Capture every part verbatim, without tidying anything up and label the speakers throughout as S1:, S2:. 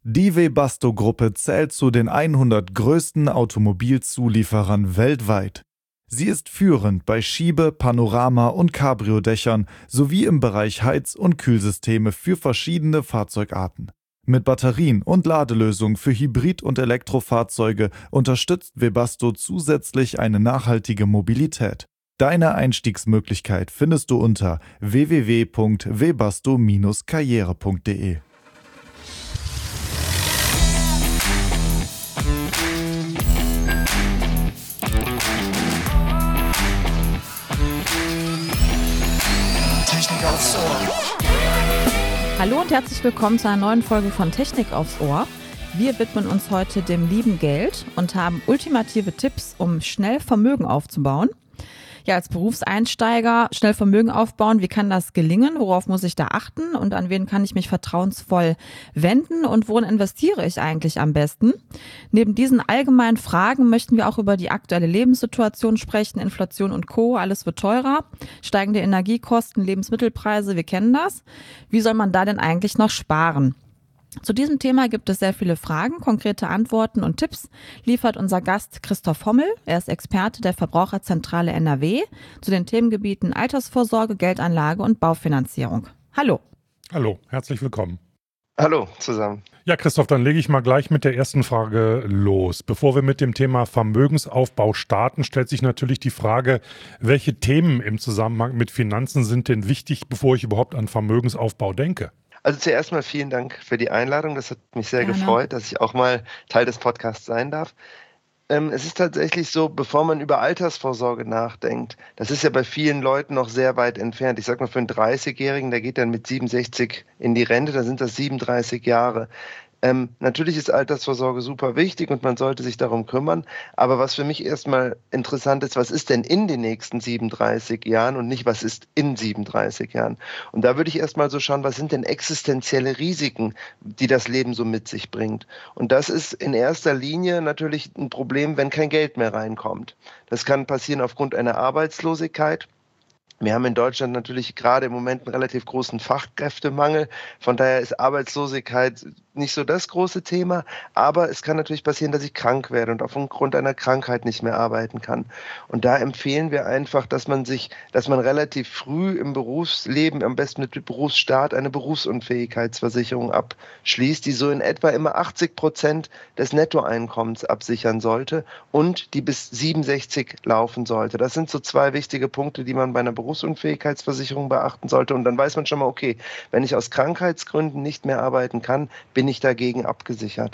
S1: Die Webasto-Gruppe zählt zu den hundert größten Automobilzulieferern weltweit. Sie ist führend bei Schiebe-, Panorama- und Cabrio-Dächern sowie im Bereich Heiz- und Kühlsysteme für verschiedene Fahrzeugarten. Mit Batterien und Ladelösungen für Hybrid- und Elektrofahrzeuge unterstützt Webasto zusätzlich eine nachhaltige Mobilität. Deine Einstiegsmöglichkeit findest du unter w w w punkt webasto Bindestrich karriere punkt de.
S2: Technik aufs Ohr.
S3: Hallo und herzlich willkommen zu einer neuen Folge von Technik aufs Ohr. Wir widmen uns heute dem lieben Geld und haben ultimative Tipps, um schnell Vermögen aufzubauen. Ja, als Berufseinsteiger schnell Vermögen aufbauen, wie kann das gelingen? Worauf muss ich da achten? Und an wen kann ich mich vertrauensvoll wenden? Und worin investiere ich eigentlich am besten? Neben diesen allgemeinen Fragen möchten wir auch über die aktuelle Lebenssituation sprechen. Inflation und Co. Alles wird teurer. Steigende Energiekosten, Lebensmittelpreise, wir kennen das. Wie soll man da denn eigentlich noch sparen? Zu diesem Thema gibt es sehr viele Fragen, konkrete Antworten und Tipps liefert unser Gast Christoph Hommel. Er ist Experte der Verbraucherzentrale N R W zu den Themengebieten Altersvorsorge, Geldanlage und Baufinanzierung. Hallo.
S4: Hallo, herzlich willkommen.
S5: Hallo zusammen.
S4: Ja, Christoph, dann lege ich mal gleich mit der ersten Frage los. Bevor wir mit dem Thema Vermögensaufbau starten, stellt sich natürlich die Frage, welche Themen im Zusammenhang mit Finanzen sind denn wichtig, bevor ich überhaupt an Vermögensaufbau denke?
S5: Also zuerst mal vielen Dank für die Einladung. Das hat mich sehr
S3: Gerne.
S5: gefreut, dass ich auch mal Teil des Podcasts sein darf. Ähm, es ist tatsächlich so, bevor man über Altersvorsorge nachdenkt, das ist ja bei vielen Leuten noch sehr weit entfernt. Ich sag mal, für einen dreißigjährigen, der geht dann mit siebenundsechzig in die Rente, da sind das siebenunddreißig Jahre. Ähm, natürlich ist Altersvorsorge super wichtig und man sollte sich darum kümmern. Aber was für mich erstmal interessant ist, was ist denn in den nächsten siebenunddreißig Jahren und nicht, was ist in siebenunddreißig Jahren? Und da würde ich erstmal so schauen, was sind denn existenzielle Risiken, die das Leben so mit sich bringt? Und das ist in erster Linie natürlich ein Problem, wenn kein Geld mehr reinkommt. Das kann passieren aufgrund einer Arbeitslosigkeit. Wir haben in Deutschland natürlich gerade im Moment einen relativ großen Fachkräftemangel. Von daher ist Arbeitslosigkeit nicht so das große Thema. Aber es kann natürlich passieren, dass ich krank werde und aufgrund einer Krankheit nicht mehr arbeiten kann. Und da empfehlen wir einfach, dass man sich, dass man relativ früh im Berufsleben, am besten mit Berufsstart, eine Berufsunfähigkeitsversicherung abschließt, die so in etwa immer achtzig Prozent des Nettoeinkommens absichern sollte und die bis siebenundsechzig laufen sollte. Das sind so zwei wichtige Punkte, die man bei einer Berufsunfähigkeitsversicherung beachten sollte. Und dann weiß man schon mal, okay, wenn ich aus Krankheitsgründen nicht mehr arbeiten kann, bin ich dagegen abgesichert.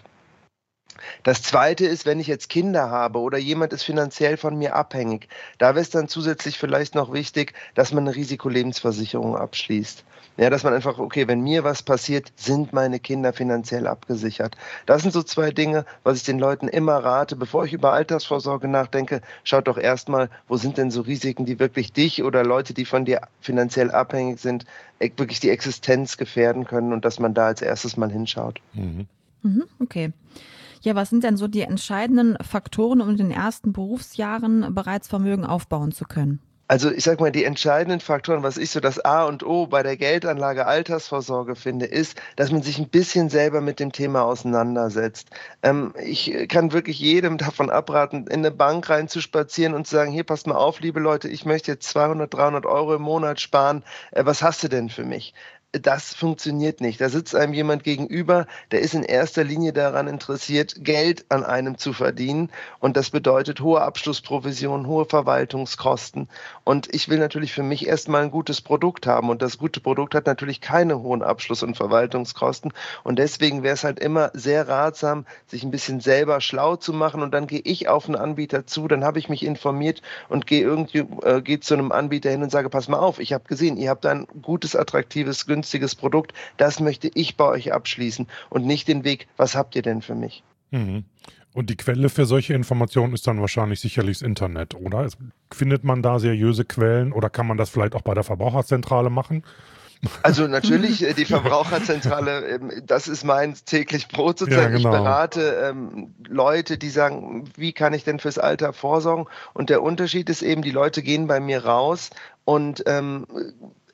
S5: Das Zweite ist, wenn ich jetzt Kinder habe oder jemand ist finanziell von mir abhängig, da wäre es dann zusätzlich vielleicht noch wichtig, dass man eine Risikolebensversicherung abschließt. Ja, dass man einfach, okay, wenn mir was passiert, sind meine Kinder finanziell abgesichert. Das sind so zwei Dinge, was ich den Leuten immer rate, bevor ich über Altersvorsorge nachdenke, schaut doch erstmal, wo sind denn so Risiken, die wirklich dich oder Leute, die von dir finanziell abhängig sind, wirklich die Existenz gefährden können und dass man da als erstes mal hinschaut.
S4: Mhm.
S3: Mhm, okay. Ja, was sind denn so die entscheidenden Faktoren, um in den ersten Berufsjahren bereits Vermögen aufbauen zu können?
S5: Also ich sag mal, die entscheidenden Faktoren, was ich so das A und O bei der Geldanlage Altersvorsorge finde, ist, dass man sich ein bisschen selber mit dem Thema auseinandersetzt. Ähm, ich kann wirklich jedem davon abraten, in eine Bank reinzuspazieren und zu sagen, hier, passt mal auf, liebe Leute, ich möchte jetzt zweihundert, dreihundert Euro im Monat sparen. Äh, was hast du denn für mich? Das funktioniert nicht. Da sitzt einem jemand gegenüber, der ist in erster Linie daran interessiert, Geld an einem zu verdienen. Und das bedeutet hohe Abschlussprovisionen, hohe Verwaltungskosten. Und ich will natürlich für mich erstmal ein gutes Produkt haben. Und das gute Produkt hat natürlich keine hohen Abschluss- und Verwaltungskosten. Und deswegen wäre es halt immer sehr ratsam, sich ein bisschen selber schlau zu machen. Und dann gehe ich auf einen Anbieter zu, dann habe ich mich informiert und gehe irgendwie äh, gehe zu einem Anbieter hin und sage, pass mal auf, ich habe gesehen, ihr habt ein gutes, attraktives, günstiges Produkt, das möchte ich bei euch abschließen und nicht den Weg, was habt ihr denn für mich?
S4: Mhm. Und die Quelle für solche Informationen ist dann wahrscheinlich sicherlich das Internet, oder? Findet man da seriöse Quellen oder kann man das vielleicht auch bei der Verbraucherzentrale machen?
S5: Also natürlich, äh, die Verbraucherzentrale, ähm, das ist mein täglich Brot sozusagen.
S4: Ja, genau.
S5: Ich berate ähm, Leute, die sagen, wie kann ich denn fürs Alter vorsorgen? Und der Unterschied ist eben, die Leute gehen bei mir raus und ähm,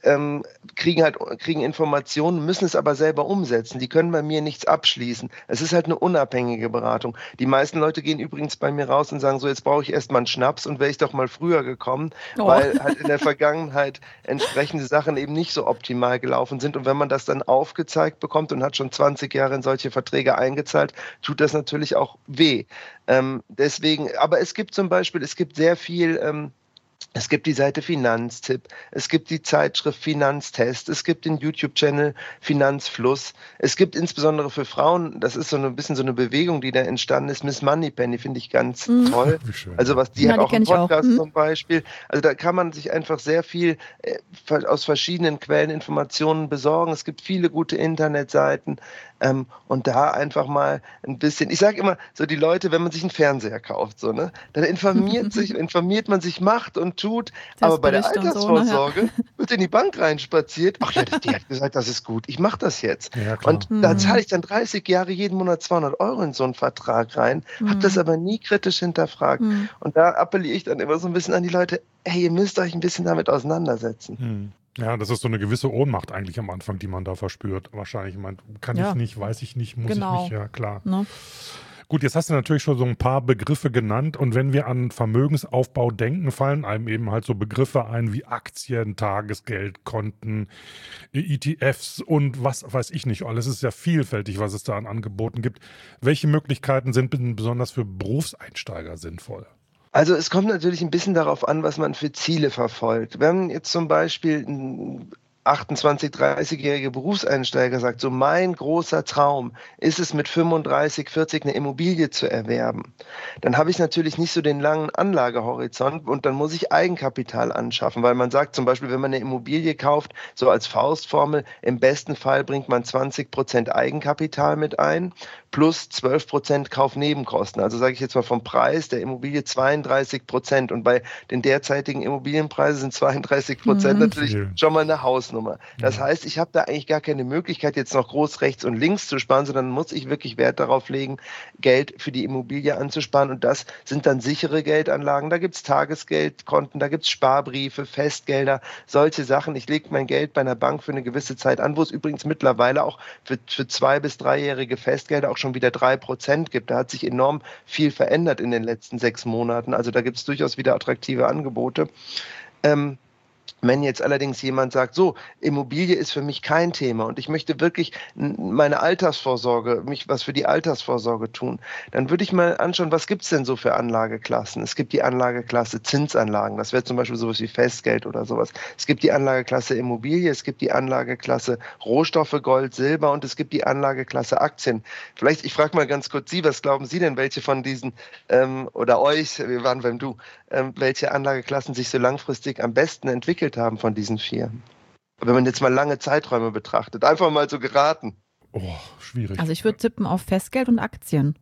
S5: ähm, kriegen halt kriegen Informationen, müssen es aber selber umsetzen. Die können bei mir nichts abschließen. Es ist halt eine unabhängige Beratung. Die meisten Leute gehen übrigens bei mir raus und sagen so, jetzt brauche ich erst mal einen Schnaps und wäre ich doch mal früher gekommen, oh. weil halt in der Vergangenheit entsprechende Sachen eben nicht so optimal gelaufen sind. Und wenn man das dann aufgezeigt bekommt und hat schon zwanzig Jahre in solche Verträge eingezahlt, tut das natürlich auch weh. Ähm, deswegen, aber es gibt zum Beispiel, es gibt sehr viel, ähm, es gibt die Seite Finanztipp, es gibt die Zeitschrift Finanztest, es gibt den YouTube-Channel Finanzfluss, es gibt insbesondere für Frauen, das ist so ein bisschen so eine Bewegung, die da entstanden ist, Miss Moneypenny, finde ich ganz mhm. toll. Also was die ja, hat die auch im Podcast auch. Mhm. zum Beispiel. Also da kann man sich einfach sehr viel äh, aus verschiedenen Quellen Informationen besorgen. Es gibt viele gute Internetseiten ähm, und da einfach mal ein bisschen, ich sage immer, so die Leute, wenn man sich einen Fernseher kauft, so, ne, dann informiert sich, informiert man sich, macht und tut, das aber bei der Altersvorsorge so, ne? wird in die Bank reinspaziert. Ach ja, die hat gesagt, das ist gut, ich mache das jetzt. Ja, und mhm. da zahle ich dann dreißig Jahre jeden Monat zweihundert Euro in so einen Vertrag rein, mhm. habe das aber nie kritisch hinterfragt. Mhm. Und da appelliere ich dann immer so ein bisschen an die Leute, hey, ihr müsst euch ein bisschen damit auseinandersetzen.
S4: Mhm. Ja, das ist so eine gewisse Ohnmacht eigentlich am Anfang, die man da verspürt. Wahrscheinlich, man kann ja. ich nicht, weiß ich nicht, muss genau. ich nicht, ja klar. No. Gut, jetzt hast du natürlich schon so ein paar Begriffe genannt und wenn wir an Vermögensaufbau denken, fallen einem eben halt so Begriffe ein wie Aktien, Tagesgeldkonten, E T Fs und was weiß ich nicht alles. Es ist ja vielfältig, was es da an Angeboten gibt. Welche Möglichkeiten sind besonders für Berufseinsteiger sinnvoll?
S5: Also es kommt natürlich ein bisschen darauf an, was man für Ziele verfolgt. Wenn jetzt zum Beispiel ein achtundzwanzig-, dreißigjährige Berufseinsteiger sagt, so mein großer Traum ist es mit fünfunddreißig, vierzig eine Immobilie zu erwerben, dann habe ich natürlich nicht so den langen Anlagehorizont und dann muss ich Eigenkapital anschaffen, weil man sagt zum Beispiel, wenn man eine Immobilie kauft, so als Faustformel, im besten Fall bringt man zwanzig Prozent Eigenkapital mit ein, plus zwölf Prozent Kaufnebenkosten. Also sage ich jetzt mal vom Preis der Immobilie zweiunddreißig Prozent und bei den derzeitigen Immobilienpreisen sind zweiunddreißig Prozent mhm. natürlich schon mal eine Hausnummer. Das ja. heißt, ich habe da eigentlich gar keine Möglichkeit, jetzt noch groß rechts und links zu sparen, sondern muss ich wirklich Wert darauf legen, Geld für die Immobilie anzusparen. Und das sind dann sichere Geldanlagen. Da gibt es Tagesgeldkonten, da gibt es Sparbriefe, Festgelder, solche Sachen. Ich lege mein Geld bei einer Bank für eine gewisse Zeit an, wo es übrigens mittlerweile auch für, für zwei- bis dreijährige Festgelder auch schon wieder drei Prozent gibt. Da hat sich enorm viel verändert in den letzten sechs Monaten. Also da gibt es durchaus wieder attraktive Angebote. Ähm, Wenn jetzt allerdings jemand sagt, so, Immobilie ist für mich kein Thema und ich möchte wirklich meine Altersvorsorge, mich was für die Altersvorsorge tun, dann würde ich mal anschauen, was gibt es denn so für Anlageklassen? Es gibt die Anlageklasse Zinsanlagen, das wäre zum Beispiel sowas wie Festgeld oder sowas. Es gibt die Anlageklasse Immobilie, es gibt die Anlageklasse Rohstoffe, Gold, Silber und es gibt die Anlageklasse Aktien. Vielleicht, ich frage mal ganz kurz Sie, was glauben Sie denn, welche von diesen, ähm, oder euch, wir waren beim Du, ähm, welche Anlageklassen sich so langfristig am besten entwickelt haben von diesen vier? Wenn man jetzt mal lange Zeiträume betrachtet, einfach mal so geraten.
S4: Oh, schwierig.
S3: Also ich würde tippen auf Festgeld und Aktien.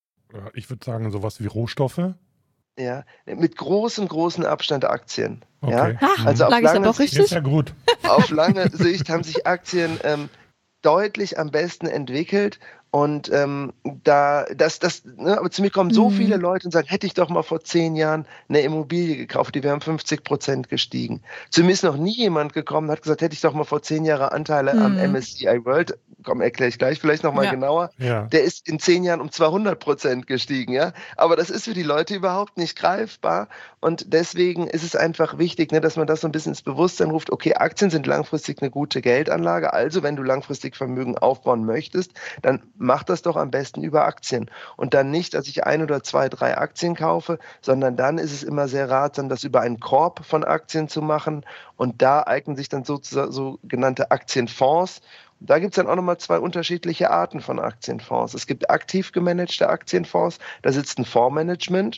S4: Ich würde sagen sowas wie Rohstoffe.
S5: Ja, mit großem, großen Abstand Aktien.
S4: Okay.
S5: Ja?
S3: Ach, also auf lange, ja doch richtig?
S4: Ist ja gut.
S5: Auf lange Sicht haben sich Aktien ähm, deutlich am besten entwickelt. Und ähm, da, das, das, ne, aber zu mir kommen so mhm. viele Leute und sagen, hätte ich doch mal vor zehn Jahren eine Immobilie gekauft, die wäre um fünfzig Prozent gestiegen. Zu mir ist noch nie jemand gekommen und hat gesagt, hätte ich doch mal vor zehn Jahren Anteile mhm. am M S C I World, komm, erkläre ich gleich vielleicht nochmal ja. genauer,
S4: ja.
S5: der ist in zehn Jahren um zweihundert Prozent gestiegen, ja. Aber das ist für die Leute überhaupt nicht greifbar und deswegen ist es einfach wichtig, ne, dass man das so ein bisschen ins Bewusstsein ruft, okay, Aktien sind langfristig eine gute Geldanlage, also wenn du langfristig Vermögen aufbauen möchtest, dann mach das doch am besten über Aktien. Und dann nicht, dass ich ein oder zwei, drei Aktien kaufe, sondern dann ist es immer sehr ratsam, das über einen Korb von Aktien zu machen. Und da eignen sich dann sozusagen sogenannte Aktienfonds. Und da gibt es dann auch nochmal zwei unterschiedliche Arten von Aktienfonds. Es gibt aktiv gemanagte Aktienfonds, da sitzt ein Fondsmanagement.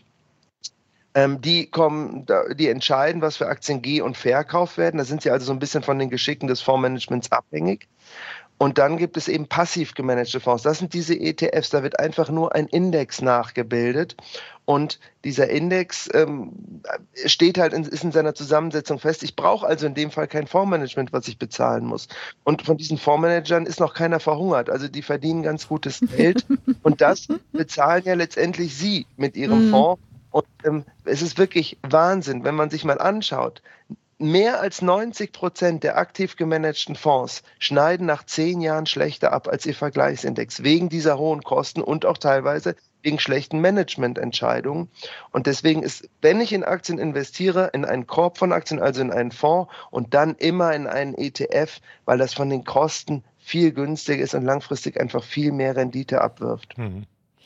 S5: Ähm, die kommen, die entscheiden, was für Aktien geh- und verkauft werden. Da sind sie also so ein bisschen von den Geschicken des Fondsmanagements abhängig. Und dann gibt es eben passiv gemanagte Fonds. Das sind diese E T Fs, da wird einfach nur ein Index nachgebildet. Und dieser Index ähm, steht halt, in, ist in seiner Zusammensetzung fest. Ich brauche also in dem Fall kein Fondsmanagement, was ich bezahlen muss. Und von diesen Fondsmanagern ist noch keiner verhungert. Also die verdienen ganz gutes Geld. Und das bezahlen ja letztendlich Sie mit Ihrem mhm. Fonds. Und ähm, es ist wirklich Wahnsinn, wenn man sich mal anschaut. mehr als neunzig Prozent der aktiv gemanagten Fonds schneiden nach zehn Jahren schlechter ab als ihr Vergleichsindex, wegen dieser hohen Kosten und auch teilweise wegen schlechten Managemententscheidungen. Und deswegen ist, wenn ich in Aktien investiere, in einen Korb von Aktien, also in einen Fonds und dann immer in einen E T F, weil das von den Kosten viel günstiger ist und langfristig einfach viel mehr Rendite abwirft.
S4: Mhm.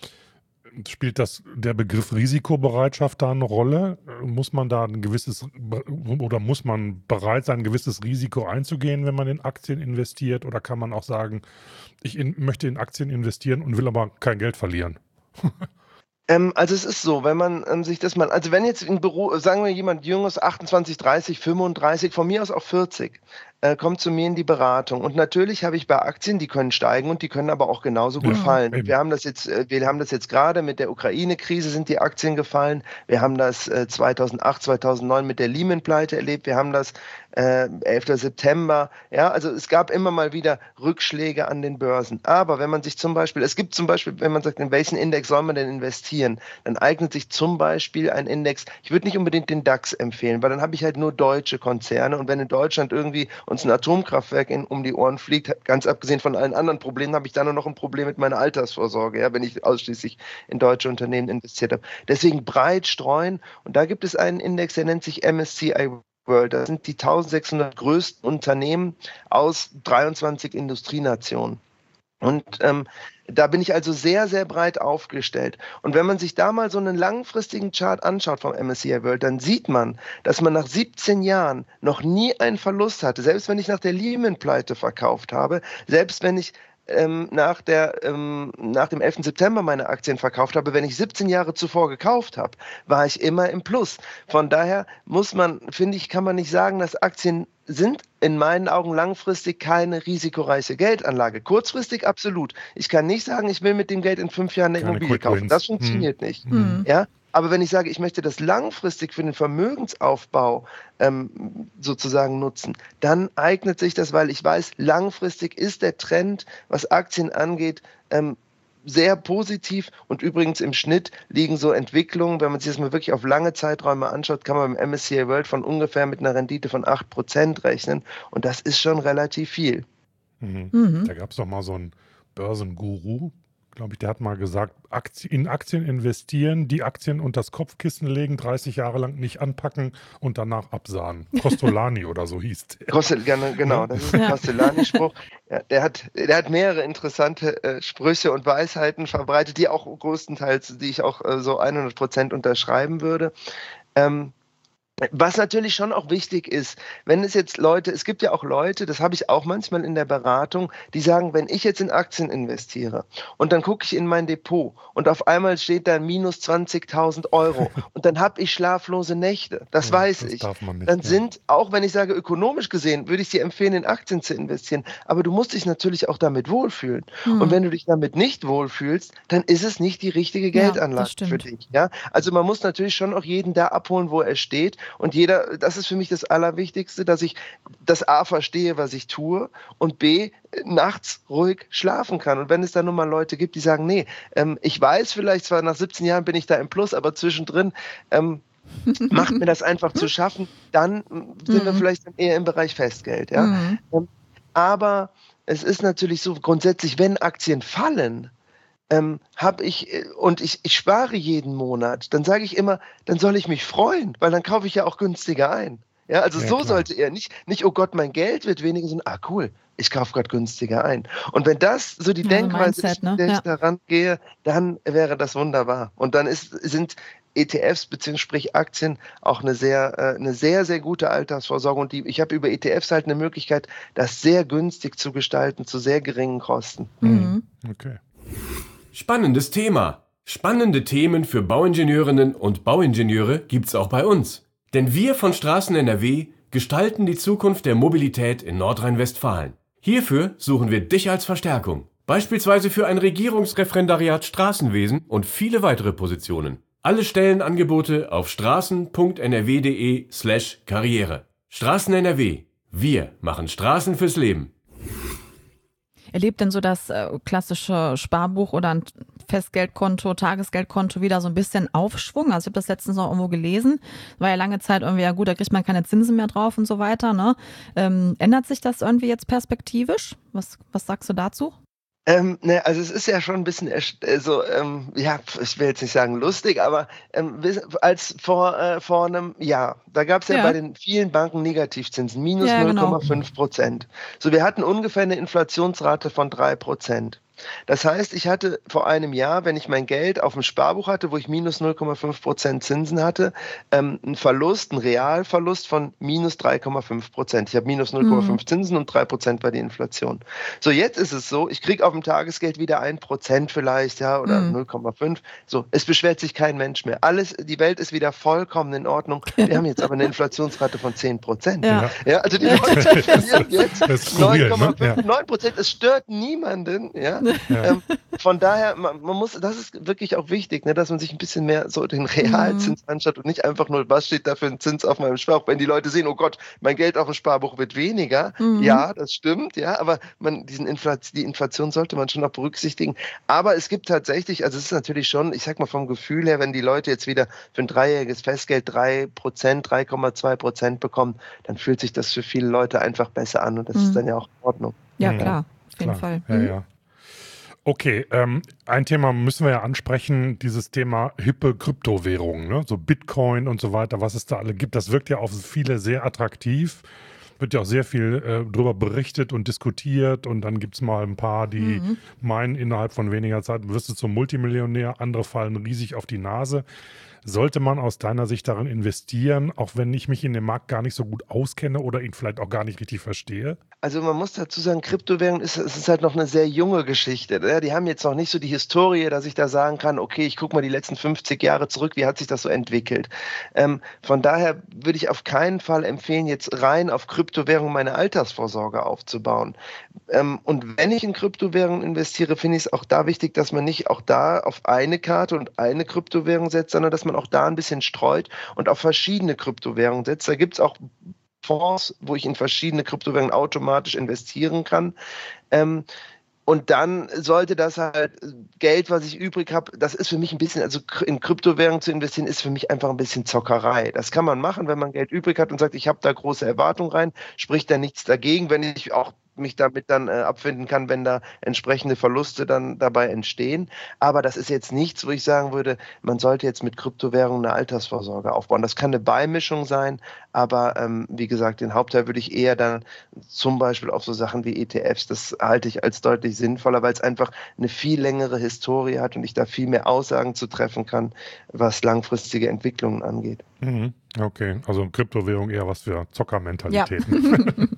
S4: Spielt das der Begriff Risikobereitschaft da eine Rolle? Muss man da ein gewisses oder muss man bereit sein, ein gewisses Risiko einzugehen, wenn man in Aktien investiert? Oder kann man auch sagen, ich in, möchte in Aktien investieren und will aber kein Geld verlieren?
S5: Ähm, also es ist so, wenn man ähm, sich das mal, also wenn jetzt ein Büro, sagen wir jemand Jüngeres, achtundzwanzig, dreißig, fünfunddreißig, von mir aus auch vierzig, äh, kommt zu mir in die Beratung. Und natürlich habe ich bei Aktien, die können steigen und die können aber auch genauso gut
S4: Ja,
S5: fallen.
S4: eben.
S5: Wir haben das jetzt, äh, wir haben das jetzt gerade mit der Ukraine-Krise sind die Aktien gefallen. Wir haben das äh, zweitausendacht, zweitausendneun mit der Lehman-Pleite erlebt. Wir haben das äh, elfter September. Ja, also es gab immer mal wieder Rückschläge an den Börsen. Aber wenn man sich zum Beispiel, es gibt zum Beispiel, wenn man sagt, in welchen Index soll man denn investieren, dann eignet sich zum Beispiel ein Index, ich würde nicht unbedingt den DAX empfehlen, weil dann habe ich halt nur deutsche Konzerne und wenn in Deutschland irgendwie uns ein Atomkraftwerk in, um die Ohren fliegt, ganz abgesehen von allen anderen Problemen, habe ich dann nur noch ein Problem mit meiner Altersvorsorge, ja, wenn ich ausschließlich in deutsche Unternehmen investiert habe. Deswegen breit streuen und da gibt es einen Index, der nennt sich M S C I World. Das sind die eintausendsechshundert größten Unternehmen aus dreiundzwanzig Industrienationen. Und ähm, da bin ich also sehr, sehr breit aufgestellt. Und wenn man sich da mal so einen langfristigen Chart anschaut vom M S C I World, dann sieht man, dass man nach siebzehn Jahren noch nie einen Verlust hatte. Selbst wenn ich nach der Lehman-Pleite verkauft habe, selbst wenn ich ähm, nach, der, ähm, nach dem elften September meine Aktien verkauft habe, wenn ich siebzehn Jahre zuvor gekauft habe, war ich immer im Plus. Von daher muss man, finde ich, kann man nicht sagen, dass Aktien sind in meinen Augen langfristig keine risikoreiche Geldanlage. Kurzfristig absolut. Ich kann nicht sagen, ich will mit dem Geld in fünf Jahren eine
S4: Keine
S5: Immobilie kaufen.
S4: Quick-Wins.
S5: Das funktioniert
S4: Hm.
S5: nicht.
S3: Mhm.
S5: Ja? Aber wenn ich sage, ich möchte das langfristig für den Vermögensaufbau ähm, sozusagen nutzen, dann eignet sich das, weil ich weiß, langfristig ist der Trend, was Aktien angeht, ähm, sehr positiv und übrigens im Schnitt liegen so Entwicklungen, wenn man sich das mal wirklich auf lange Zeiträume anschaut, kann man beim M S C I World von ungefähr mit einer Rendite von acht Prozent rechnen und das ist schon relativ viel.
S4: Mhm.
S3: Mhm.
S4: Da gab es doch mal so einen Börsenguru, glaube ich, der hat mal gesagt, Aktien, in Aktien investieren, die Aktien unter das Kopfkissen legen, dreißig Jahre lang nicht anpacken und danach absahen. Costolani oder so hieß der.
S5: Costel, genau, das ist ein
S3: Ja.
S5: Castellani-Spruch. Ja, der hat, der hat mehrere interessante äh, Sprüche und Weisheiten verbreitet, die auch größtenteils, die ich auch äh, so hundert Prozent unterschreiben würde. Ähm, Was natürlich schon auch wichtig ist, wenn es jetzt Leute, es gibt ja auch Leute, das habe ich auch manchmal in der Beratung, die sagen, wenn ich jetzt in Aktien investiere und dann gucke ich in mein Depot und auf einmal steht da minus zwanzigtausend Euro und dann habe ich schlaflose Nächte, das
S4: Ja,
S5: weiß
S4: das
S5: ich.
S4: darf man nicht,
S5: Dann
S4: ja.
S5: sind, auch wenn ich sage ökonomisch gesehen, würde ich dir empfehlen, in Aktien zu investieren, aber du musst dich natürlich auch damit wohlfühlen.
S3: Mhm.
S5: Und wenn du dich damit nicht wohlfühlst, dann ist es nicht die richtige
S3: Ja, das
S5: Geldanlage
S3: stimmt.
S5: für dich. Ja? Also man muss natürlich schon auch jeden da abholen, wo er steht. Und jeder, das ist für mich das Allerwichtigste, dass ich das A verstehe, was ich tue und B nachts ruhig schlafen kann. Und wenn es da nun mal Leute gibt, die sagen, nee, ähm, ich weiß vielleicht zwar nach siebzehn Jahren bin ich da im Plus, aber zwischendrin ähm, macht mir das einfach zu schaffen, dann sind wir
S3: Mhm.
S5: vielleicht dann eher im Bereich Festgeld. Ja?
S3: Mhm.
S5: Ähm, aber es ist natürlich so grundsätzlich, wenn Aktien fallen, ähm, habe ich äh, und ich, ich spare jeden Monat, dann sage ich immer, dann soll ich mich freuen, weil dann kaufe ich ja auch günstiger ein. Ja, also
S4: Ja,
S5: so
S4: klar.
S5: sollte er nicht, nicht, oh Gott, mein Geld wird weniger, sondern, ah cool, ich kaufe gerade günstiger ein. Und wenn das so die
S3: Ja, so
S5: Denkweise
S3: Mindset,
S5: ist,
S3: ne?
S5: mit der ich
S3: Ja.
S5: daran gehe, dann wäre das wunderbar. Und dann ist, sind E T Fs bzw. sprich Aktien auch eine sehr, äh, eine sehr, sehr gute Altersvorsorge. Und die, ich habe über E T Fs halt eine Möglichkeit, das sehr günstig zu gestalten, zu sehr geringen Kosten.
S3: Mhm.
S4: Okay.
S2: Spannendes Thema. Spannende Themen für Bauingenieurinnen und Bauingenieure gibt's auch bei uns. Denn wir von Straßen N R W gestalten die Zukunft der Mobilität in Nordrhein-Westfalen. Hierfür suchen wir dich als Verstärkung. Beispielsweise für ein Regierungsreferendariat Straßenwesen und viele weitere Positionen. Alle Stellenangebote auf straßen.nrw.de slash Karriere. Straßen N R W. Wir machen Straßen fürs Leben.
S3: Erlebt denn so das äh, klassische Sparbuch oder ein Festgeldkonto, Tagesgeldkonto wieder so ein bisschen Aufschwung. Also ich habe das letztens noch irgendwo gelesen. War ja lange Zeit irgendwie, ja gut, da kriegt man keine Zinsen mehr drauf und so weiter. Ne? Ähm, ändert sich das irgendwie jetzt perspektivisch? Was, was sagst du dazu?
S5: Ähm, ne, also es ist ja schon ein bisschen, also ähm, ja, ich will jetzt nicht sagen lustig, aber ähm, als vor, äh, vor einem Jahr, da gab es ja, ja bei den vielen Banken Negativzinsen, minus ja, null Komma fünf Prozent. Genau. So, wir hatten ungefähr eine Inflationsrate von drei Prozent. Das heißt, ich hatte vor einem Jahr, wenn ich mein Geld auf dem Sparbuch hatte, wo ich minus null Komma fünf Prozent Zinsen hatte, ähm, einen Verlust, einen Realverlust von minus drei Komma fünf Prozent. Ich habe minus null Komma fünf mhm. Zinsen und drei Prozent war die Inflation. So, jetzt ist es so, ich kriege auf dem Tagesgeld wieder ein Prozent vielleicht, ja, oder mhm. null Komma fünf. So, es beschwert sich kein Mensch mehr. Alles, die Welt ist wieder vollkommen in Ordnung. Wir haben jetzt aber eine Inflationsrate von zehn Prozent. Ja. Ja, also die Leute verlieren jetzt neun Komma neun Prozent. Es stört niemanden, ja. Ja. Ähm, von daher, man, man muss, das ist wirklich auch wichtig, ne, dass man sich ein bisschen mehr so den Realzins mhm. anschaut und nicht einfach nur, was steht da für ein Zins auf meinem Sparbuch. Wenn die Leute sehen, oh Gott, mein Geld auf dem Sparbuch wird weniger, mhm. ja, das stimmt, ja, aber man, diesen Inflation, die Inflation sollte man schon noch berücksichtigen. Aber es gibt tatsächlich, also es ist natürlich schon, ich sag mal vom Gefühl her, wenn die Leute jetzt wieder für ein dreijähriges Festgeld drei Prozent, drei Komma zwei Prozent bekommen, dann fühlt sich das für viele Leute einfach besser an und das mhm. ist dann ja auch in Ordnung.
S3: Ja, klar, auf jeden
S4: klar.
S3: Fall.
S4: Ja, ja. Okay, ähm, ein Thema müssen wir ja ansprechen, dieses Thema hippe Kryptowährungen, ne? So Bitcoin und so weiter, was es da alle gibt. Das wirkt ja auf viele sehr attraktiv, wird ja auch sehr viel äh, darüber berichtet und diskutiert und dann gibt es mal ein paar, die mhm. meinen, innerhalb von weniger Zeit wirst du zum Multimillionär, andere fallen riesig auf die Nase. Sollte man aus deiner Sicht darin investieren, auch wenn ich mich in dem Markt gar nicht so gut auskenne oder ihn vielleicht auch gar nicht richtig verstehe?
S5: Also man muss dazu sagen, Kryptowährungen ist, es ist halt noch eine sehr junge Geschichte. Ne? Die haben jetzt noch nicht so die Historie, dass ich da sagen kann, okay, ich gucke mal die letzten fünfzig Jahre zurück, wie hat sich das so entwickelt. Ähm, von daher würde ich auf keinen Fall empfehlen, jetzt rein auf Kryptowährungen meine Altersvorsorge aufzubauen. Ähm, und wenn ich in Kryptowährungen investiere, finde ich es auch da wichtig, dass man nicht auch da auf eine Karte und eine Kryptowährung setzt, sondern dass man auch da ein bisschen streut und auf verschiedene Kryptowährungen setzt. Da gibt es auch Fonds, wo ich in verschiedene Kryptowährungen automatisch investieren kann. Ähm, und dann sollte das halt Geld, was ich übrig habe, das ist für mich ein bisschen, also in Kryptowährungen zu investieren, ist für mich einfach ein bisschen Zockerei. Das kann man machen, wenn man Geld übrig hat und sagt, ich habe da große Erwartungen rein, spricht da nichts dagegen, wenn ich auch mich damit dann äh, abfinden kann, wenn da entsprechende Verluste dann dabei entstehen. Aber das ist jetzt nichts, wo ich sagen würde, man sollte jetzt mit Kryptowährungen eine Altersvorsorge aufbauen. Das kann eine Beimischung sein, aber ähm, wie gesagt, den Hauptteil würde ich eher dann zum Beispiel auf so Sachen wie E T Fs, das halte ich als deutlich sinnvoller, weil es einfach eine viel längere Historie hat und ich da viel mehr Aussagen zu treffen kann, was langfristige Entwicklungen angeht.
S4: Mhm. Okay, also Kryptowährung eher was für Zockermentalitäten.
S3: Ja.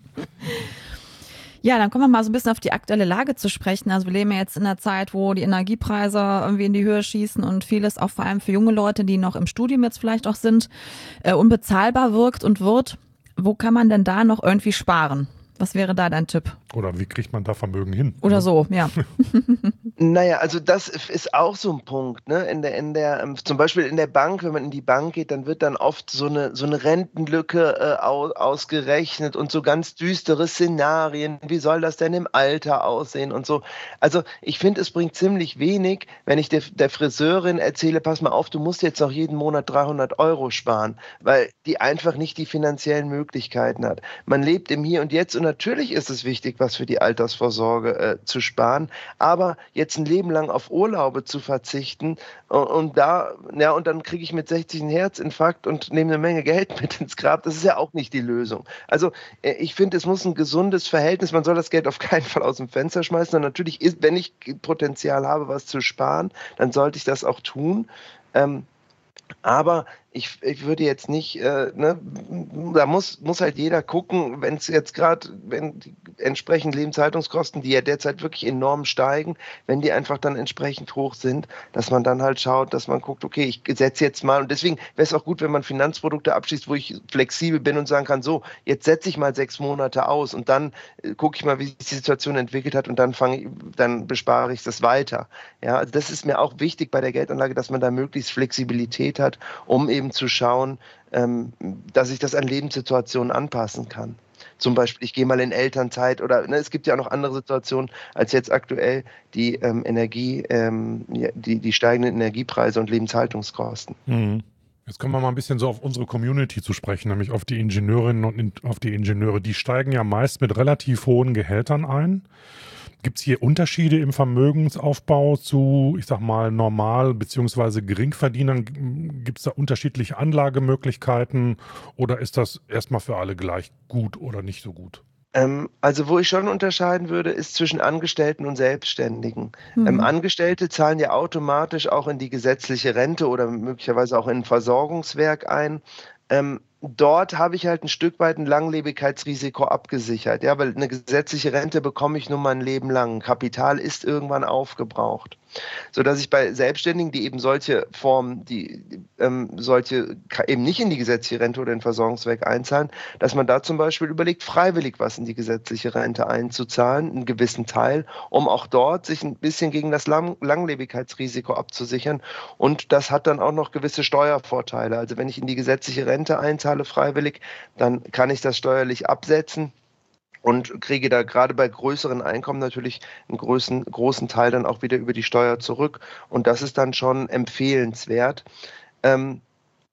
S3: Ja, dann kommen wir mal so ein bisschen auf die aktuelle Lage zu sprechen. Also wir leben ja jetzt in einer Zeit, wo die Energiepreise irgendwie in die Höhe schießen und vieles auch vor allem für junge Leute, die noch im Studium jetzt vielleicht auch sind, äh, unbezahlbar wirkt und wird. Wo kann man denn da noch irgendwie sparen? Was wäre da dein Tipp?
S4: Oder wie kriegt man da Vermögen hin?
S3: Oder so, ja.
S5: Naja, also das ist auch so ein Punkt, ne? In der, in der, zum Beispiel in der Bank, wenn man in die Bank geht, dann wird dann oft so eine, so eine Rentenlücke äh, aus, ausgerechnet und so ganz düstere Szenarien. Wie soll das denn im Alter aussehen und so? Also ich finde, es bringt ziemlich wenig, wenn ich der, der Friseurin erzähle, pass mal auf, du musst jetzt noch jeden Monat dreihundert Euro sparen, weil die einfach nicht die finanziellen Möglichkeiten hat. Man lebt im Hier und Jetzt und natürlich ist es wichtig, was für die Altersvorsorge äh, zu sparen, aber jetzt ein Leben lang auf Urlaube zu verzichten und, und da, ja, und dann kriege ich mit sechzig einen Herzinfarkt und nehme eine Menge Geld mit ins Grab, das ist ja auch nicht die Lösung. Also äh, ich finde, es muss ein gesundes Verhältnis, man soll das Geld auf keinen Fall aus dem Fenster schmeißen, und natürlich ist, wenn ich Potenzial habe, was zu sparen, dann sollte ich das auch tun. Ähm, aber ich, ich würde jetzt nicht, äh, ne, da muss, muss halt jeder gucken, wenn es jetzt gerade, wenn die entsprechend Lebenshaltungskosten, die ja derzeit wirklich enorm steigen, wenn die einfach dann entsprechend hoch sind, dass man dann halt schaut, dass man guckt, okay, ich setze jetzt mal, und deswegen wäre es auch gut, wenn man Finanzprodukte abschließt, wo ich flexibel bin und sagen kann, so, jetzt setze ich mal sechs Monate aus und dann äh, gucke ich mal, wie sich die Situation entwickelt hat und dann fange ich, dann bespare ich das weiter. Ja, also das ist mir auch wichtig bei der Geldanlage, dass man da möglichst Flexibilität hat, um eben zu schauen, ähm, dass ich das an Lebenssituationen anpassen kann. zum Beispiel, ich gehe mal in Elternzeit oder ne, es gibt ja auch noch andere Situationen als jetzt aktuell die ähm, Energie, ähm, die, die steigenden Energiepreise und Lebenshaltungskosten.
S4: Mhm. Jetzt kommen wir mal ein bisschen so auf unsere Community zu sprechen, nämlich auf die Ingenieurinnen und in, auf die Ingenieure. Die steigen ja meist mit relativ hohen Gehältern ein. Gibt es hier Unterschiede im Vermögensaufbau zu, ich sag mal, Normal- bzw. Geringverdienern? Gibt es da unterschiedliche Anlagemöglichkeiten oder ist das erstmal für alle gleich gut oder nicht so gut?
S5: Ähm, also wo ich schon unterscheiden würde, ist zwischen Angestellten und Selbstständigen.
S3: Mhm.
S5: Ähm, Angestellte zahlen ja automatisch auch in die gesetzliche Rente oder möglicherweise auch in ein Versorgungswerk ein. Ähm, dort habe ich halt ein Stück weit ein Langlebigkeitsrisiko abgesichert, ja, weil eine gesetzliche Rente bekomme ich nur mein Leben lang. Kapital ist irgendwann aufgebraucht. Sodass ich bei Selbstständigen, die eben solche Formen, die ähm, solche eben nicht in die gesetzliche Rente oder in Versorgungswerk einzahlen, dass man da zum Beispiel überlegt, freiwillig was in die gesetzliche Rente einzuzahlen, einen gewissen Teil, um auch dort sich ein bisschen gegen das Lang- Langlebigkeitsrisiko abzusichern. Und das hat dann auch noch gewisse Steuervorteile. Also wenn ich in die gesetzliche Rente einzahle freiwillig, dann kann ich das steuerlich absetzen und kriege da gerade bei größeren Einkommen natürlich einen großen, großen Teil dann auch wieder über die Steuer zurück. Und das ist dann schon empfehlenswert. Ähm,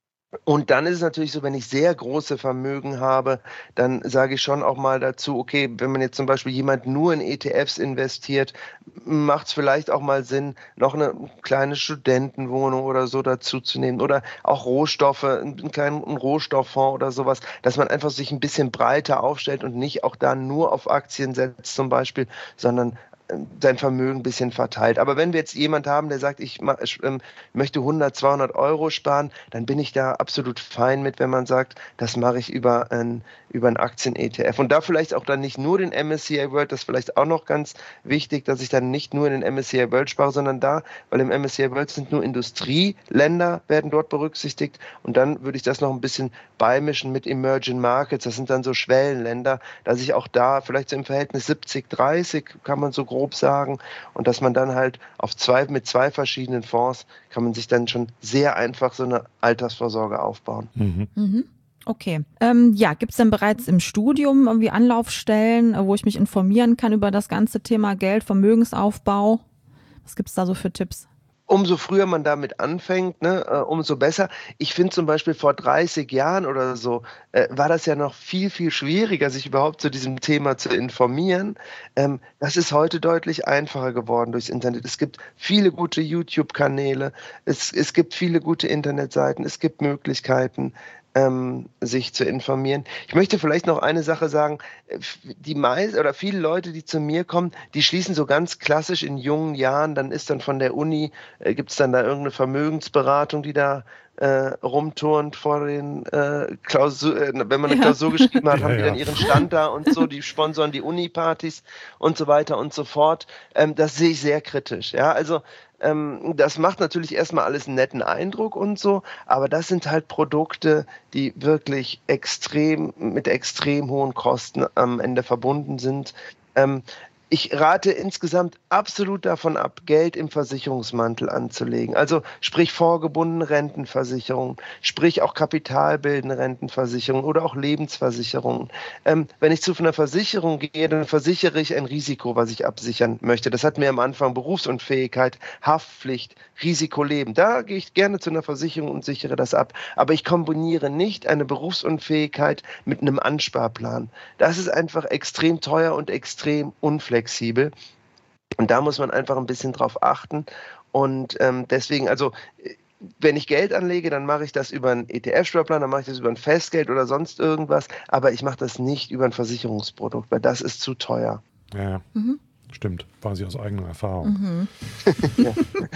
S5: Und dann ist es natürlich so, wenn ich sehr große Vermögen habe, dann sage ich schon auch mal dazu, okay, wenn man jetzt zum Beispiel jemand nur in E T Fs investiert, macht es vielleicht auch mal Sinn, noch eine kleine Studentenwohnung oder so dazu zu nehmen oder auch Rohstoffe, einen kleinen Rohstofffonds oder sowas, dass man einfach sich ein bisschen breiter aufstellt und nicht auch da nur auf Aktien setzt zum Beispiel, sondern sein Vermögen ein bisschen verteilt. Aber wenn wir jetzt jemand haben, der sagt, ich möchte hundert, zweihundert Euro sparen, dann bin ich da absolut fein mit, wenn man sagt, das mache ich über ein, über ein Aktien-E T F. Und da vielleicht auch dann nicht nur den M S C I World, das ist vielleicht auch noch ganz wichtig, dass ich dann nicht nur in den M S C I World spare, sondern da, weil im M S C I World sind nur Industrieländer, werden dort berücksichtigt. Und dann würde ich das noch ein bisschen beimischen mit Emerging Markets. Das sind dann so Schwellenländer, dass ich auch da vielleicht so im Verhältnis siebzig dreißig, kann man so grob sagen, und dass man dann halt auf zwei, mit zwei verschiedenen Fonds kann man sich dann schon sehr einfach so eine Altersvorsorge aufbauen.
S4: Mhm.
S3: Mhm. Okay. Ähm, ja, gibt es denn bereits im Studium irgendwie Anlaufstellen, wo ich mich informieren kann über das ganze Thema Geld, Vermögensaufbau? Was gibt es da so für Tipps?
S5: Umso früher man damit anfängt, ne, äh, umso besser. Ich finde zum Beispiel vor dreißig Jahren oder so, äh, war das ja noch viel, viel schwieriger, sich überhaupt zu diesem Thema zu informieren. Ähm, das ist heute deutlich einfacher geworden durchs Internet. Es gibt viele gute YouTube-Kanäle, es, es gibt viele gute Internetseiten, es gibt Möglichkeiten, ähm, sich zu informieren. Ich möchte vielleicht noch eine Sache sagen, die meisten oder viele Leute, die zu mir kommen, die schließen so ganz klassisch in jungen Jahren, dann ist dann von der Uni, äh, gibt es dann da irgendeine Vermögensberatung, die da äh, rumturnt vor den äh, Klausur, äh, wenn man eine
S3: Ja.
S5: Klausur geschrieben hat,
S4: Ja,
S5: haben die
S4: ja.
S5: dann ihren Stand da und so, die sponsoren die Uni-Partys und so weiter und so fort. Ähm, das sehe ich sehr kritisch. Ja, also ähm, das macht natürlich erstmal alles einen netten Eindruck und so, aber das sind halt Produkte, die wirklich extrem, mit extrem hohen Kosten am Ende verbunden sind. Ähm, Ich rate insgesamt absolut davon ab, Geld im Versicherungsmantel anzulegen. Also sprich vorgebundene Rentenversicherungen, sprich auch kapitalbildende Rentenversicherungen oder auch Lebensversicherungen. Ähm, wenn ich zu einer Versicherung gehe, dann versichere ich ein Risiko, was ich absichern möchte. Das hatten wir am Anfang: Berufsunfähigkeit, Haftpflicht, Risikoleben. Da gehe ich gerne zu einer Versicherung und sichere das ab. Aber ich kombiniere nicht eine Berufsunfähigkeit mit einem Ansparplan. Das ist einfach extrem teuer und extrem unflexibel. Flexibel. Und da muss man einfach ein bisschen drauf achten. Und ähm, deswegen, also wenn ich Geld anlege, dann mache ich das über einen E T F-Sparplan, dann mache ich das über ein Festgeld oder sonst irgendwas. Aber ich mache das nicht über ein Versicherungsprodukt, weil das ist zu teuer.
S4: Ja,
S3: Mhm.
S4: stimmt. Quasi aus eigener Erfahrung.
S3: Mhm.
S5: Ja.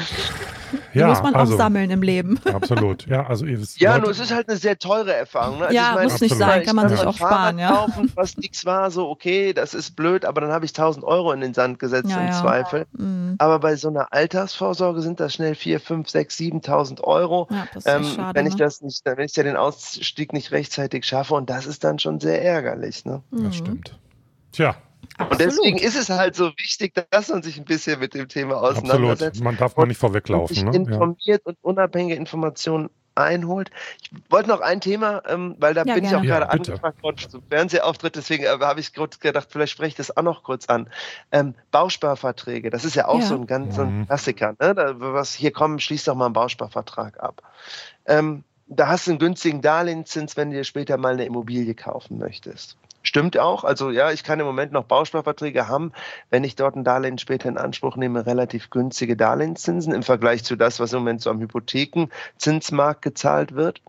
S3: Die
S4: Ja,
S3: muss man
S4: also,
S3: auch sammeln im Leben.
S4: absolut. Ja, also ihr wisst,
S5: Ja,
S4: Leute,
S5: nur es ist halt eine sehr teure Erfahrung. Ne? Also
S3: Ja,
S5: ich meine,
S3: muss nicht
S4: Absolut.
S3: sein, kann man
S5: ich
S3: sich
S5: kann
S3: auch
S5: ein Fahrrad
S3: sparen, ja.
S5: kaufen, was nix war, so okay, das ist blöd, aber dann habe ich tausend Euro in den Sand gesetzt
S3: Ja,
S5: im
S3: ja.
S5: Zweifel.
S3: Mhm.
S5: Aber bei so einer Altersvorsorge sind das schnell vier, fünf, sechs, siebentausend Euro.
S3: Ja, das ist echt
S5: Ähm,
S3: schade,
S5: wenn ich
S3: ne?
S5: das nicht, wenn ich ja den Ausstieg nicht rechtzeitig schaffe, und das ist dann schon sehr ärgerlich. Ne?
S3: Mhm.
S4: das stimmt. Tja,
S5: Und deswegen
S3: Absolut.
S5: ist es halt so wichtig, dass man sich ein bisschen mit dem Thema
S4: absolut.
S5: auseinandersetzt
S4: Man darf mal nicht
S5: und sich
S4: vorweglaufen. Ne? Ja.
S5: informiert und unabhängige Informationen einholt. Ich wollte noch ein Thema, ähm, weil da
S3: Ja,
S5: bin
S3: gerne.
S5: ich auch gerade
S4: Ja, bitte.
S5: angefragt worden zum Fernsehauftritt, deswegen äh, habe ich gerade gedacht, vielleicht spreche ich das auch noch kurz an. Ähm, Bausparverträge, das ist ja auch
S3: Ja.
S5: so ein ganz so ein
S4: Mhm.
S5: Klassiker. Ne? Da, was hier kommt, schließ doch mal einen Bausparvertrag ab. Ähm, da hast du einen günstigen Darlehenszins, wenn du dir später mal eine Immobilie kaufen möchtest. Stimmt auch. Also ja, ich kann im Moment noch Bausparverträge haben, wenn ich dort ein Darlehen später in Anspruch nehme, relativ günstige Darlehenszinsen im Vergleich zu das, was im Moment so am Hypothekenzinsmarkt gezahlt wird.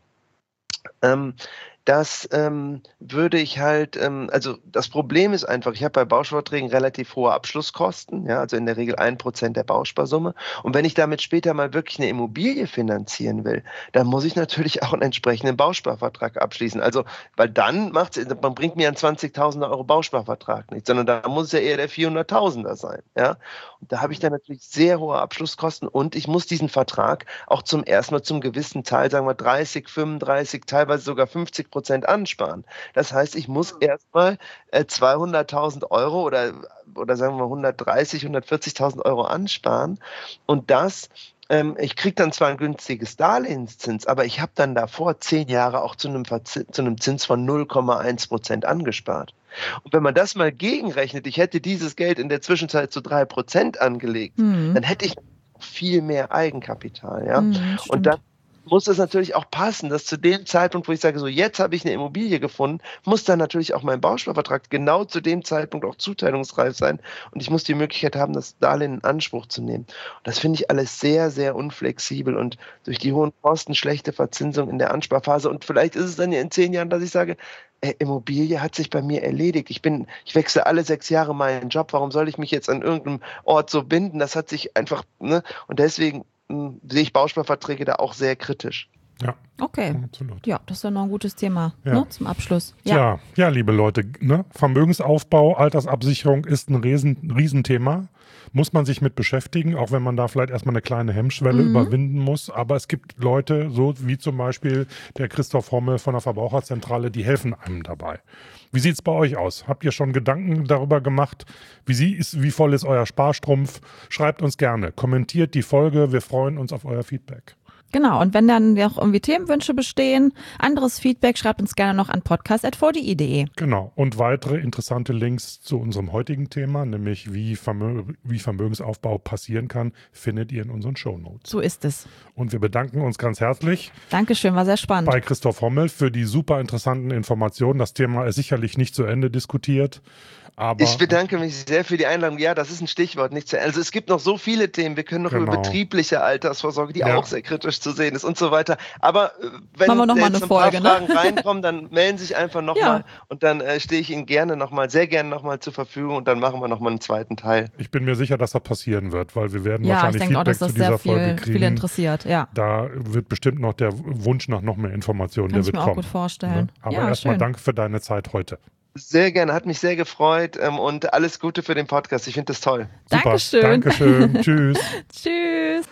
S5: Ähm, das ähm, würde ich halt, ähm, also das Problem ist einfach, ich habe bei Bausparverträgen relativ hohe Abschlusskosten, ja, also in der Regel ein Prozent der Bausparsumme. Und wenn ich damit später mal wirklich eine Immobilie finanzieren will, dann muss ich natürlich auch einen entsprechenden Bausparvertrag abschließen. Also, weil dann macht es, man bringt mir einen zwanzigtausend Euro Bausparvertrag nicht, sondern da muss es ja eher der vierhunderttausender sein, ja. Und da habe ich dann natürlich sehr hohe Abschlusskosten und ich muss diesen Vertrag auch zum ersten Mal zum gewissen Teil, sagen wir dreißig, fünfunddreißig, teilweise sogar fünfzig Prozent ansparen. Das heißt, ich muss erstmal äh, zweihunderttausend Euro oder, oder sagen wir hundertdreißig, hundertvierzigtausend Euro ansparen und das ähm, ich kriege dann zwar ein günstiges Darlehenszins, aber ich habe dann davor zehn Jahre auch zu einem, Verzi- zu einem Zins von null Komma eins Prozent angespart. Und wenn man das mal gegenrechnet, ich hätte dieses Geld in der Zwischenzeit zu drei Prozent angelegt,
S3: Mhm.
S5: dann hätte ich viel mehr Eigenkapital. Ja?
S3: Mhm,
S5: Und
S3: stimmt.
S5: dann muss es natürlich auch passen, dass zu dem Zeitpunkt, wo ich sage, so jetzt habe ich eine Immobilie gefunden, muss dann natürlich auch mein Bausparvertrag genau zu dem Zeitpunkt auch zuteilungsreif sein und ich muss die Möglichkeit haben, das Darlehen in Anspruch zu nehmen. Und das finde ich alles sehr, sehr unflexibel und durch die hohen Kosten, schlechte Verzinsung in der Ansparphase und vielleicht ist es dann ja in zehn Jahren, dass ich sage, ey, Immobilie hat sich bei mir erledigt. Ich bin, ich wechsle alle sechs Jahre meinen Job. Warum soll ich mich jetzt an irgendeinem Ort so binden? Das hat sich einfach, ne? Und deswegen mh, sehe ich Bausparverträge da auch sehr kritisch.
S4: Ja,
S3: Okay.
S4: absolut.
S3: Ja, das ist ja noch ein gutes Thema
S4: Ja.
S3: ne, zum Abschluss. Ja.
S4: Tja, ja, liebe Leute, ne? Vermögensaufbau, Altersabsicherung ist ein Riesen, Riesenthema. Muss man sich mit beschäftigen, auch wenn man da vielleicht erstmal eine kleine Hemmschwelle
S3: Mhm.
S4: überwinden muss. Aber es gibt Leute, so wie zum Beispiel der Christoph Hommel von der Verbraucherzentrale, die helfen einem dabei. Wie sieht es bei euch aus? Habt ihr schon Gedanken darüber gemacht? Wie, sie ist, wie voll ist euer Sparstrumpf? Schreibt uns gerne, kommentiert die Folge. Wir freuen uns auf euer Feedback.
S3: Genau, und wenn dann auch irgendwie Themenwünsche bestehen, anderes Feedback, schreibt uns gerne noch an podcast at v d i punkt de.
S4: Genau. Und weitere interessante Links zu unserem heutigen Thema, nämlich wie, Vermö wie Vermögensaufbau passieren kann, findet ihr in unseren Shownotes.
S3: So ist es.
S4: Und wir bedanken uns ganz herzlich
S3: Dankeschön, war sehr spannend.
S4: bei Christoph Hommel für die super interessanten Informationen. Das Thema ist sicherlich nicht zu Ende diskutiert, aber
S5: Ich bedanke mich sehr für die Einladung. Ja, das ist ein Stichwort, nicht zu, also es gibt noch so viele Themen. Wir können noch
S4: Genau.
S5: über betriebliche Altersvorsorge, die
S4: Ja.
S5: auch sehr kritisch zu sehen ist und so weiter. Aber äh, wenn
S3: Machen wir noch mal
S5: jetzt
S3: eine
S5: ein paar
S3: Folge, ne?
S5: Fragen reinkommen, dann melden Sie sich einfach nochmal
S3: Ja.
S5: und dann äh, stehe ich Ihnen gerne nochmal, sehr gerne nochmal zur Verfügung und dann machen wir nochmal einen zweiten Teil.
S4: ich bin mir sicher, dass das passieren wird, weil wir werden
S3: Ja, ich
S4: wahrscheinlich
S3: denke auch,
S4: Feedback
S3: dass das
S4: zu dieser
S3: sehr
S4: Folge
S3: viel,
S4: kriegen.
S3: viele interessiert. Ja,
S4: Da wird bestimmt noch der Wunsch nach noch mehr Informationen,
S3: kann
S4: der
S3: ich
S4: wird
S3: mir auch
S4: kommen.
S3: gut vorstellen.
S4: Ne? Aber
S3: ja,
S4: erstmal
S3: schön.
S4: danke für deine Zeit heute.
S5: Sehr gerne, hat mich sehr gefreut ähm, und alles Gute für den Podcast. Ich finde das toll.
S4: Super.
S3: Dankeschön.
S4: Dankeschön. Tschüss.
S3: Tschüss.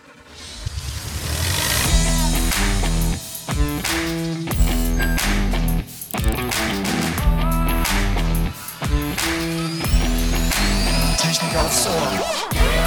S6: Technik aufs Ohr.